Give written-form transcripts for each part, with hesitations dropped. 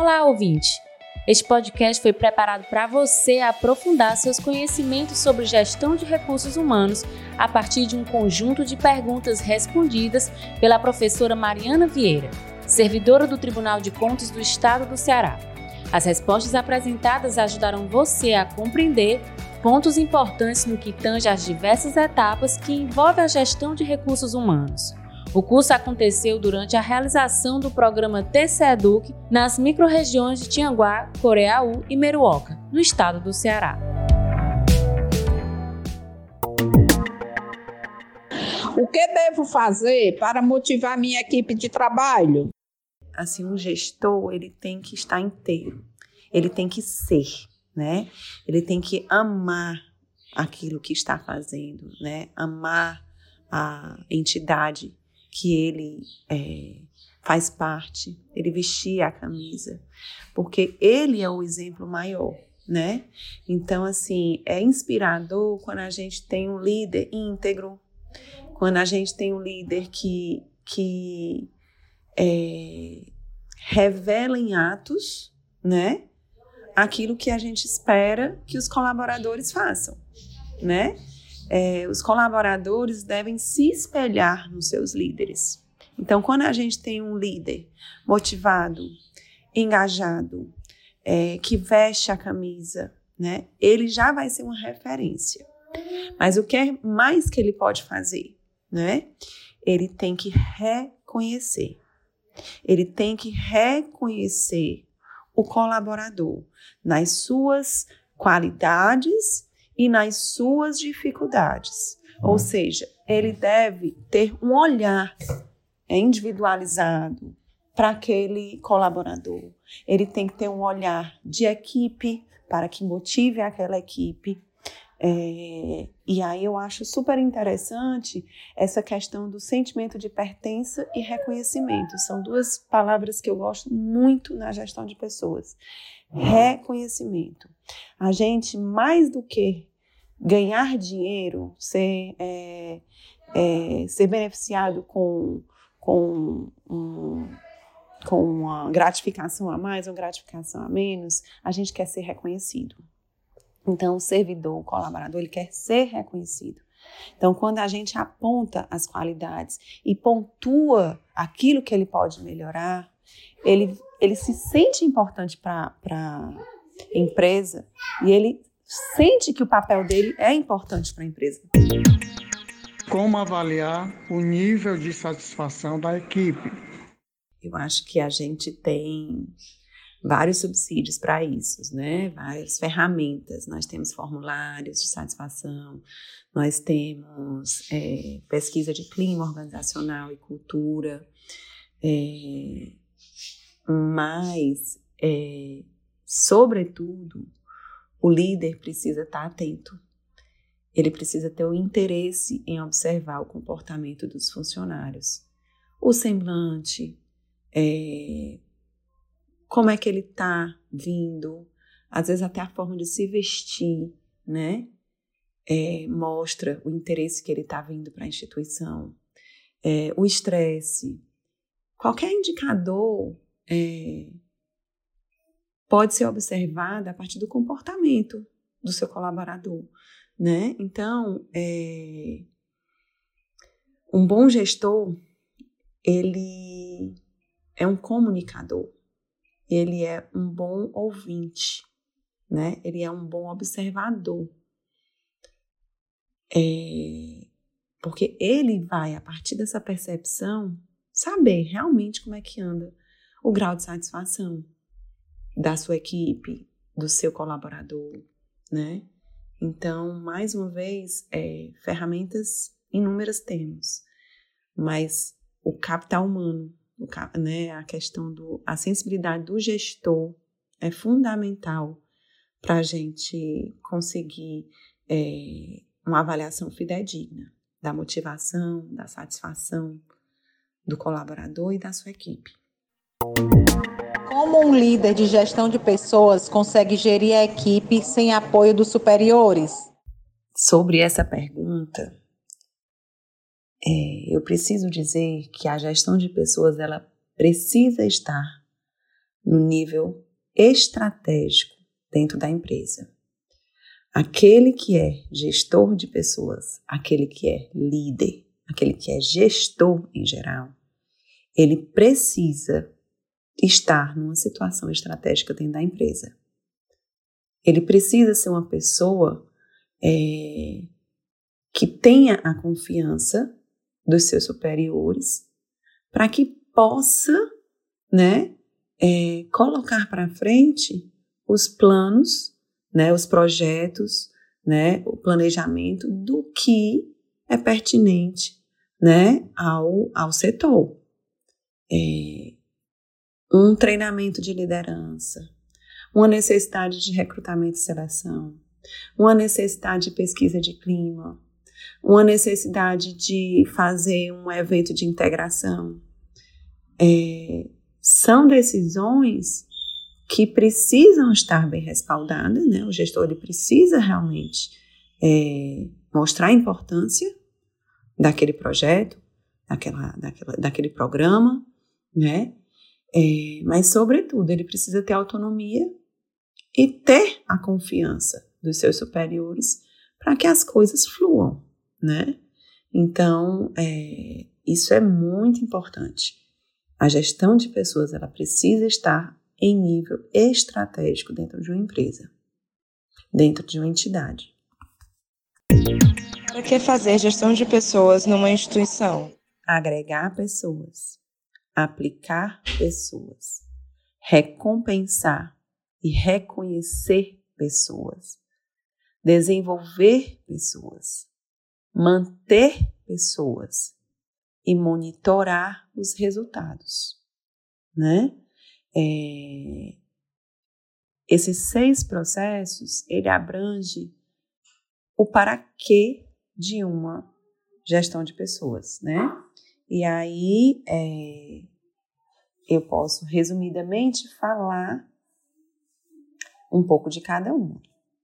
Olá, ouvinte! Este podcast foi preparado para você aprofundar seus conhecimentos sobre gestão de recursos humanos a partir de um conjunto de perguntas respondidas pela professora Mariana Vieira, servidora do Tribunal de Contas do Estado do Ceará. As respostas apresentadas ajudarão você a compreender pontos importantes no que tange às diversas etapas que envolvem a gestão de recursos humanos. O curso aconteceu durante a realização do programa TC Educ nas microrregiões de Tianguá, Coreaú e Meruoca, no estado do Ceará. O que devo fazer para motivar minha equipe de trabalho? Assim, um gestor, ele tem que estar inteiro, ele tem que ser, né? Ele tem que amar aquilo que está fazendo, né? Amar a entidade que ele faz parte, ele vestir a camisa, porque ele é o exemplo maior, né? Então, assim, é inspirador quando a gente tem um líder íntegro, quando a gente tem um líder que revela em atos, né, aquilo que a gente espera que os colaboradores façam, né? Os colaboradores devem se espelhar nos seus líderes. Então, quando a gente tem um líder motivado, engajado, que veste a camisa, né, ele já vai ser uma referência. Mas o que é mais que ele pode fazer, né? Ele tem que reconhecer. Ele tem que reconhecer o colaborador nas suas qualidades e nas suas dificuldades. Ou seja, ele deve ter um olhar individualizado para aquele colaborador. Ele tem que ter um olhar de equipe para que motive aquela equipe. E aí eu acho super interessante essa questão do sentimento de pertença e reconhecimento. São duas palavras que eu gosto muito na gestão de pessoas. Reconhecimento. A gente, mais do que ganhar dinheiro, ser beneficiado com uma gratificação a mais ou gratificação a menos, a gente quer ser reconhecido. Então, o servidor, o colaborador, ele quer ser reconhecido. Então, quando a gente aponta as qualidades e pontua aquilo que ele pode melhorar, ele se sente importante para a empresa e ele sente que o papel dele é importante para a empresa. Como avaliar o nível de satisfação da equipe? Eu acho que a gente tem vários subsídios para isso, né? Várias ferramentas. Nós temos formulários de satisfação, nós temos pesquisa de clima organizacional e cultura, mas, sobretudo, o líder precisa estar atento. Ele precisa ter o interesse em observar o comportamento dos funcionários. O semblante, como é que ele está vindo, às vezes até a forma de se vestir, né? Mostra o interesse que ele está vindo para a instituição. O estresse. Qualquer indicador pode ser observado a partir do comportamento do seu colaborador, né? Então, um bom gestor, ele é um comunicador, ele é um bom ouvinte, né? Ele é um bom observador, porque ele vai, a partir dessa percepção, saber realmente como é que anda o grau de satisfação da sua equipe, do seu colaborador, né? Então, mais uma vez, ferramentas inúmeras temos, mas o capital humano, né, a questão a sensibilidade do gestor é fundamental para a gente conseguir uma avaliação fidedigna da motivação, da satisfação do colaborador e da sua equipe. Como um líder de gestão de pessoas consegue gerir a equipe sem apoio dos superiores? Sobre essa pergunta, eu preciso dizer que a gestão de pessoas ela precisa estar no nível estratégico dentro da empresa. Aquele que é gestor de pessoas, aquele que é líder, aquele que é gestor em geral, ele precisa estar numa situação estratégica dentro da empresa. Ele precisa ser uma pessoa que tenha a confiança dos seus superiores para que possa, né, colocar para frente os planos, né, os projetos, né, o planejamento do que é pertinente, né, ao setor. Um treinamento de liderança, uma necessidade de recrutamento e seleção, uma necessidade de pesquisa de clima, uma necessidade de fazer um evento de integração. São decisões que precisam estar bem respaldadas, né? O gestor ele precisa realmente mostrar a importância daquele projeto, daquele programa, né? Mas, sobretudo, ele precisa ter autonomia e ter a confiança dos seus superiores para que as coisas fluam, né? Então, isso é muito importante. A gestão de pessoas, ela precisa estar em nível estratégico dentro de uma empresa, dentro de uma entidade. Para que fazer gestão de pessoas numa instituição? Agregar pessoas, aplicar pessoas, recompensar e reconhecer pessoas, desenvolver pessoas, manter pessoas e monitorar os resultados, né? Esses 6 processos, ele abrange o para quê de uma gestão de pessoas, né? E aí, eu posso resumidamente falar um pouco de cada uma.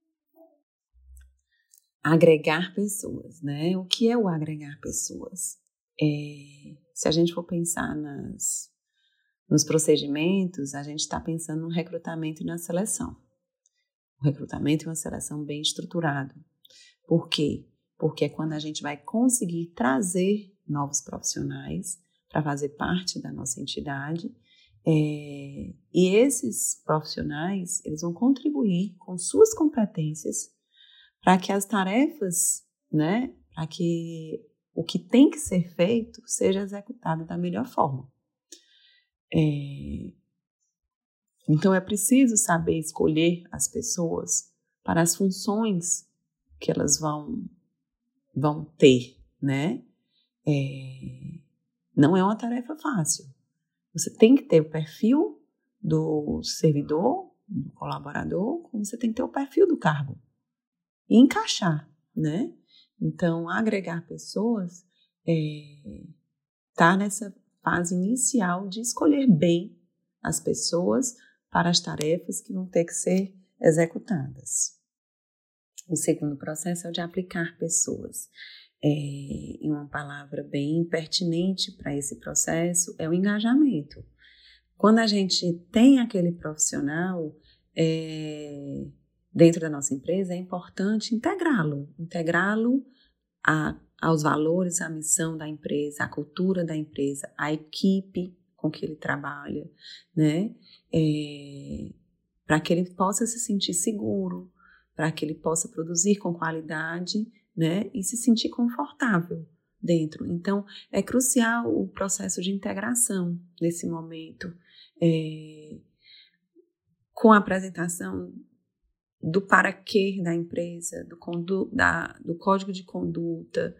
Agregar pessoas, né? O que é o agregar pessoas? Se a gente for pensar nos procedimentos, a gente está pensando no recrutamento e na seleção. O recrutamento e uma seleção bem estruturado. Por quê? Porque é quando a gente vai conseguir trazer novos profissionais para fazer parte da nossa entidade. E esses profissionais, eles vão contribuir com suas competências para que as tarefas, né, para que o que tem que ser feito seja executado da melhor forma. Então, é preciso saber escolher as pessoas para as funções que elas vão ter, né? Não é uma tarefa fácil. Você tem que ter o perfil do servidor, do colaborador, como você tem que ter o perfil do cargo. E encaixar, né? Então, agregar pessoas tá nessa fase inicial de escolher bem as pessoas para as tarefas que vão ter que ser executadas. O segundo processo é o de aplicar pessoas. E uma palavra bem pertinente para esse processo é o engajamento. Quando a gente tem aquele profissional dentro da nossa empresa, é importante integrá-lo aos valores, à missão da empresa, à cultura da empresa, à equipe com que ele trabalha, né? Para que ele possa se sentir seguro, para que ele possa produzir com qualidade, né? E se sentir confortável dentro. Então, é crucial o processo de integração nesse momento, com a apresentação do para quê da empresa, do código de conduta,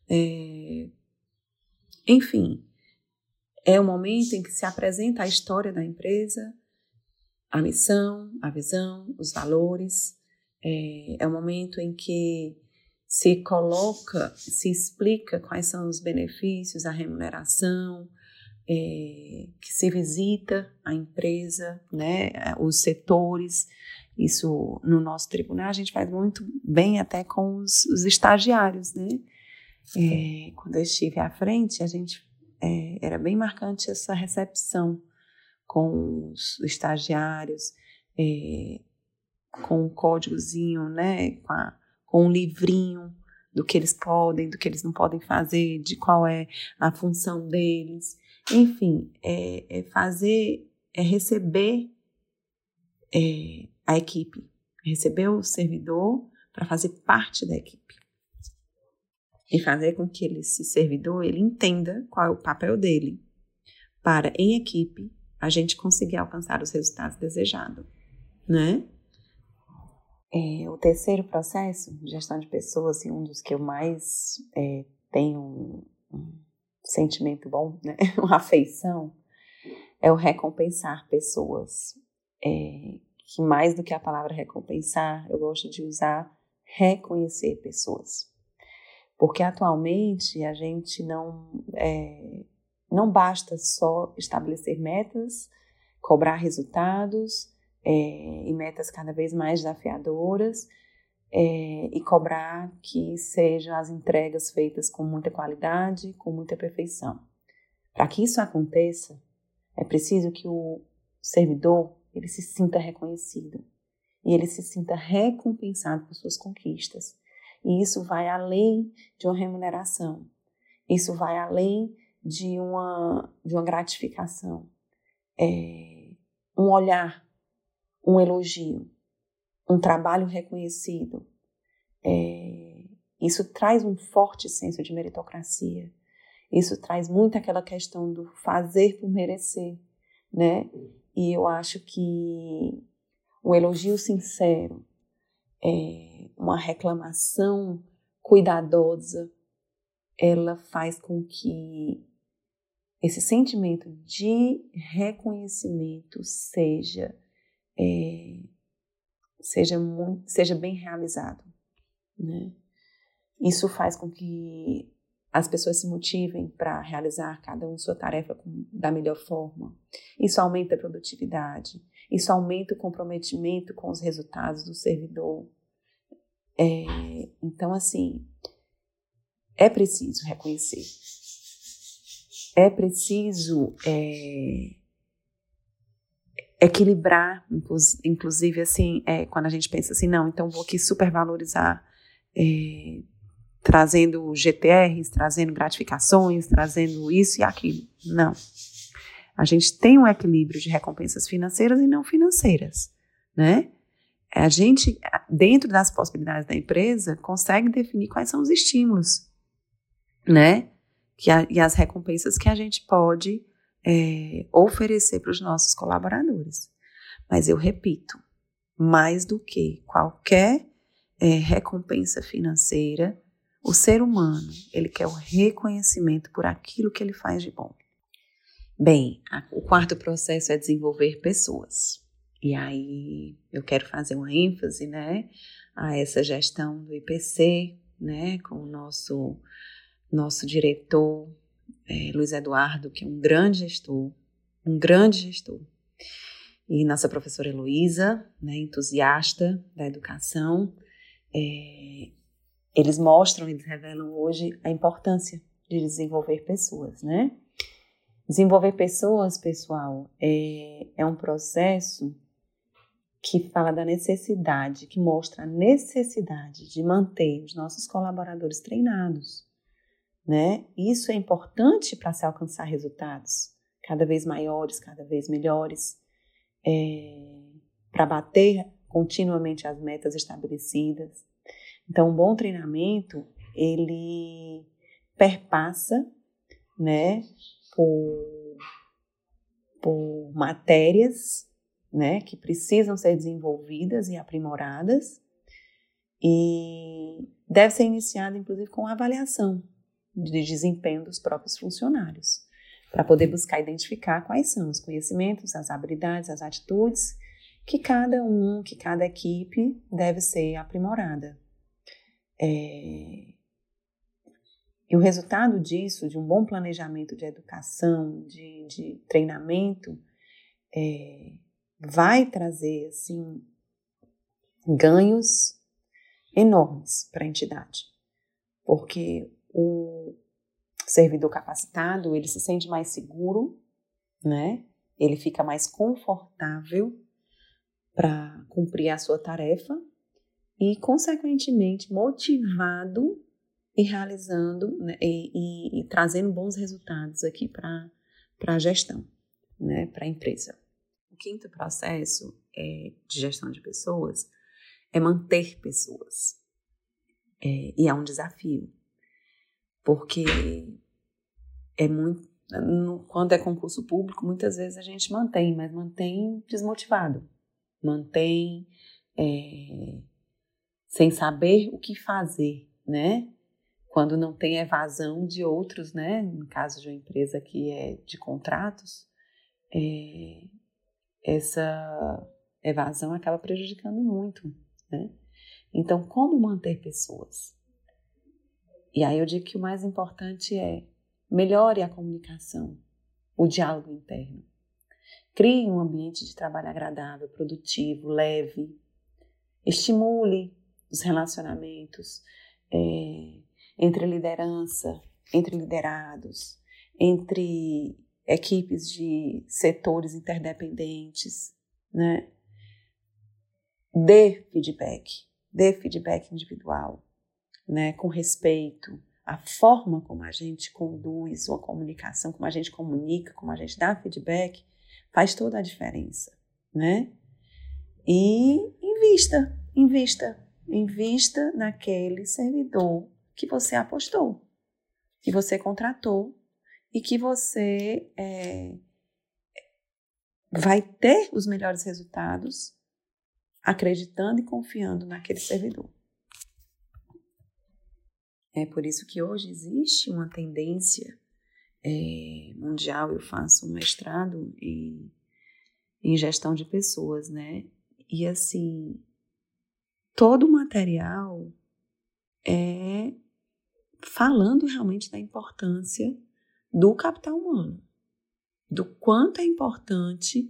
enfim, é o momento em que se apresenta a história da empresa, a missão, a visão, os valores, é o momento em que se se explica quais são os benefícios, a remuneração, que se visita a empresa, né, os setores. Isso no nosso tribunal a gente faz muito bem até com os estagiários, né? Quando eu estive à frente, a gente era bem marcante essa recepção, com os estagiários, com um códigozinho, né, com um livrinho do que eles podem, do que eles não podem fazer, de qual é a função deles. Enfim, receber a equipe, receber o servidor para fazer parte da equipe. E fazer com que esse servidor ele entenda qual é o papel dele para, em equipe, a gente conseguir alcançar os resultados desejados, né? O terceiro processo, gestão de pessoas, assim, um dos que eu mais tenho um sentimento bom, né? Uma afeição, é o recompensar pessoas. Que mais do que a palavra recompensar, eu gosto de usar reconhecer pessoas. Porque atualmente a gente não basta só estabelecer metas, cobrar resultados, e metas cada vez mais desafiadoras, e cobrar que sejam as entregas feitas com muita qualidade, com muita perfeição. Para que isso aconteça, é preciso que o servidor ele se sinta reconhecido e ele se sinta recompensado por suas conquistas. E isso vai além de uma remuneração, isso vai além de uma gratificação, um olhar, um elogio, um trabalho reconhecido. Isso traz um forte senso de meritocracia. Isso traz muito aquela questão do fazer por merecer, né? E eu acho que um elogio sincero, uma reclamação cuidadosa, ela faz com que esse sentimento de reconhecimento seja bem realizado, né? Isso faz com que as pessoas se motivem para realizar cada um sua tarefa da melhor forma. Isso aumenta a produtividade, isso aumenta o comprometimento com os resultados do servidor. Então, assim, é preciso reconhecer. É preciso equilibrar, inclusive, assim, quando a gente pensa assim, não, então vou aqui supervalorizar, trazendo GTRs, trazendo gratificações, trazendo isso e aquilo. Não. A gente tem um equilíbrio de recompensas financeiras e não financeiras, né? A gente, dentro das possibilidades da empresa, consegue definir quais são os estímulos, né? E as recompensas que a gente pode oferecer para os nossos colaboradores. Mas eu repito, mais do que qualquer recompensa financeira, o ser humano, ele quer o reconhecimento por aquilo que ele faz de bom. Bem, o quarto processo é desenvolver pessoas. E aí eu quero fazer uma ênfase, né, a essa gestão do IPC, né, com o nosso diretor, Luiz Eduardo, que é um grande gestor, e nossa professora Heloísa, né, entusiasta da educação. Eles mostram, eles revelam hoje a importância de desenvolver pessoas, né? Desenvolver pessoas, pessoal, é um processo que fala da necessidade, que mostra a necessidade de manter os nossos colaboradores treinados, né? Isso é importante para se alcançar resultados cada vez maiores, cada vez melhores, para bater continuamente as metas estabelecidas. Então, um bom treinamento, ele perpassa, né, por matérias, né, que precisam ser desenvolvidas e aprimoradas, e deve ser iniciado, inclusive, com avaliação de desempenho dos próprios funcionários, para poder buscar identificar quais são os conhecimentos, as habilidades, as atitudes que cada equipe deve ser aprimorada. E o resultado disso, de um bom planejamento de educação, de treinamento, vai trazer, assim, ganhos enormes para a entidade. Porque o servidor capacitado, ele se sente mais seguro, né? Ele fica mais confortável para cumprir a sua tarefa e, consequentemente, motivado e realizando, né, e trazendo bons resultados aqui para a gestão, né, para a empresa. O quinto processo de gestão de pessoas é manter pessoas. E é um desafio, porque quando é concurso público, muitas vezes a gente mantém, mas mantém desmotivado, mantém sem saber o que fazer, né? Quando não tem evasão de outros, né? No caso de uma empresa que é de contratos, essa evasão acaba prejudicando muito, né? Então, como manter pessoas? E aí eu digo que o mais importante é melhore a comunicação, o diálogo interno. Crie um ambiente de trabalho agradável, produtivo, leve. Estimule os relacionamentos entre liderança, entre liderados, entre equipes de setores interdependentes, né? Dê feedback individual, né? Com respeito. A forma como a gente conduz uma comunicação, como a gente comunica, como a gente dá feedback, faz toda a diferença, né? E invista naquele servidor que você apostou, que você contratou e que você vai ter os melhores resultados acreditando e confiando naquele servidor. É por isso que hoje existe uma tendência mundial. Eu faço um mestrado em gestão de pessoas, né? E assim, todo o material é falando realmente da importância do capital humano, do quanto é importante,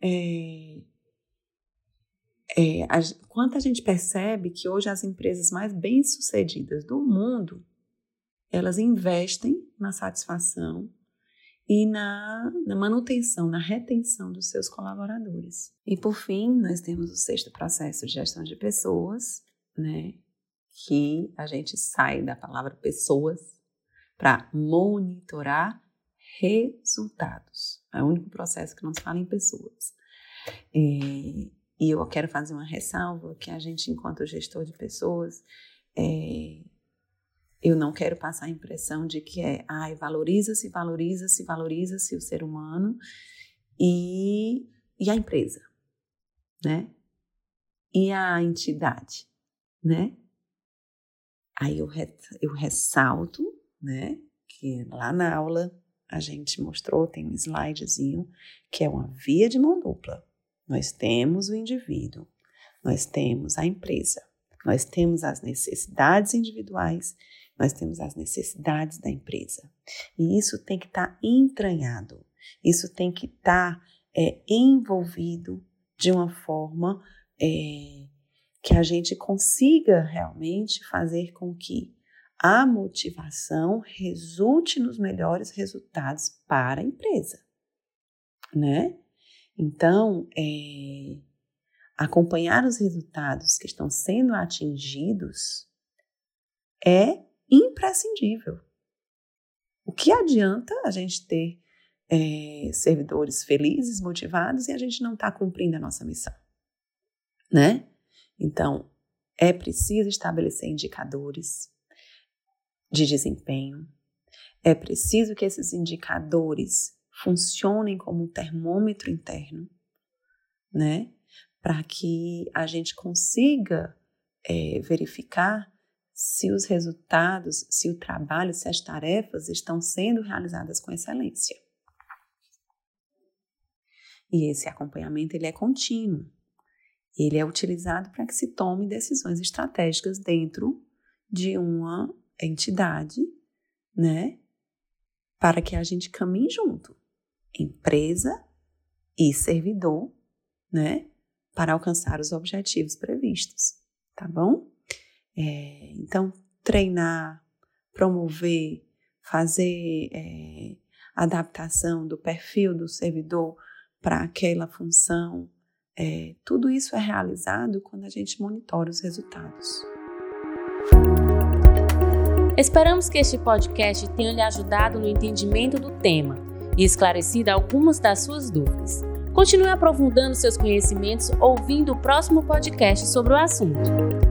quanto a gente percebe que hoje as empresas mais bem-sucedidas do mundo, elas investem na satisfação e na manutenção, na retenção dos seus colaboradores. E por fim, nós temos o sexto processo de gestão de pessoas, né, que a gente sai da palavra pessoas para monitorar resultados. É o único processo que não se fala em pessoas. E eu quero fazer uma ressalva que a gente, enquanto gestor de pessoas, eu não quero passar a impressão de que valoriza-se o ser humano e a empresa, né? E a entidade, né? Aí eu ressalto, né, que lá na aula a gente mostrou, tem um slidezinho, que é uma via de mão dupla. Nós temos o indivíduo, nós temos a empresa, nós temos as necessidades individuais, nós temos as necessidades da empresa. E isso tem que estar entranhado, isso tem que estar envolvido de uma forma que a gente consiga realmente fazer com que a motivação resulte nos melhores resultados para a empresa, né? Então, acompanhar os resultados que estão sendo atingidos é imprescindível. O que adianta a gente ter servidores felizes, motivados, e a gente não está cumprindo a nossa missão, né? Então, é preciso estabelecer indicadores de desempenho, é preciso que esses indicadores funcionem como um termômetro interno, né? Para que a gente consiga verificar se os resultados, se o trabalho, se as tarefas estão sendo realizadas com excelência. E esse acompanhamento ele é contínuo. Ele é utilizado para que se tome decisões estratégicas dentro de uma entidade, né? Para que a gente caminhe junto, empresa e servidor, né? Para alcançar os objetivos previstos, tá bom? Então, treinar, promover, fazer adaptação do perfil do servidor para aquela função. Tudo isso é realizado quando a gente monitora os resultados. Esperamos que este podcast tenha lhe ajudado no entendimento do tema e esclarecido algumas das suas dúvidas. Continue aprofundando seus conhecimentos ouvindo o próximo podcast sobre o assunto.